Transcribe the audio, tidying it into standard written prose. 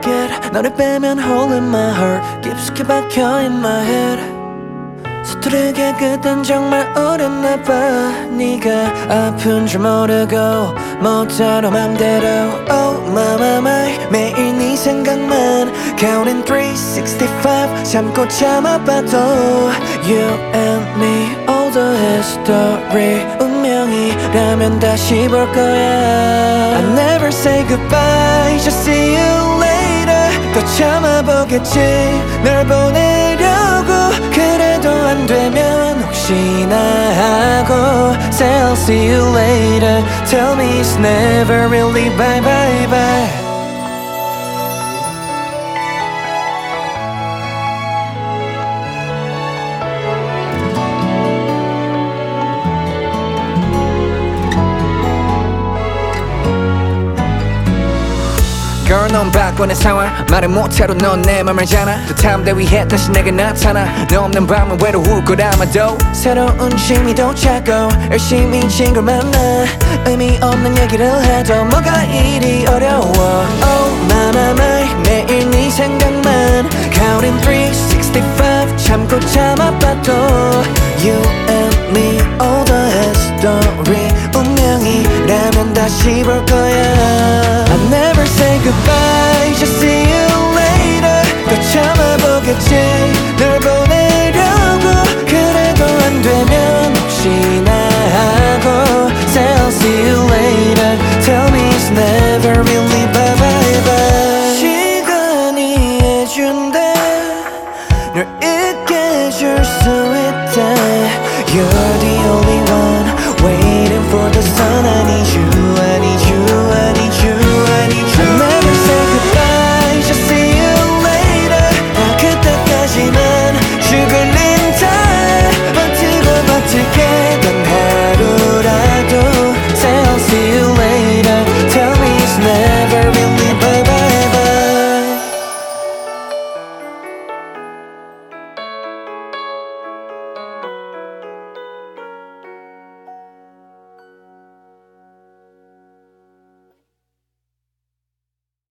forget 너를 빼면 hole in my heart 깊숙이 박혀 in my head 서투르게 그땐 정말 어렸나 봐 네가 아픈 줄 모르고 못하러 맘대로 Oh my my my 매일 네 생각만 Counting 365 참고 참아봐도 You and me all the history 운명이라면 다시 볼 거야 I never say goodbye just see you later 또 참아보겠지 널 보내려고 그래도 안 되면 혹시나 하고 Say I'll see you later Tell me it's never really bye bye bye Girl 넌 바꿔낸 상황 말을 못해도 넌 내 맘 알잖아 또 탐 대위해 다시 내게 나타나 너 없는 밤은 외로울 걸 아마도 새로운 취미도 찾고 열심히 친구를 만나 의미 없는 얘기를 해도 뭐가 이리 어려워 Oh my my my 매일 네 생각만 Counting 365 참고 참아봐도 You and me all the history 운명이라면 다시 볼 거야 I never say goodbye just see you later 또 참아보겠지 널 보내려고 그래도 안 되면 혹시나 하고 Say I'll see you later Tell me it's never really bye bye bye 시간이 해준대 널 잊게 해줄 수 있대 You're the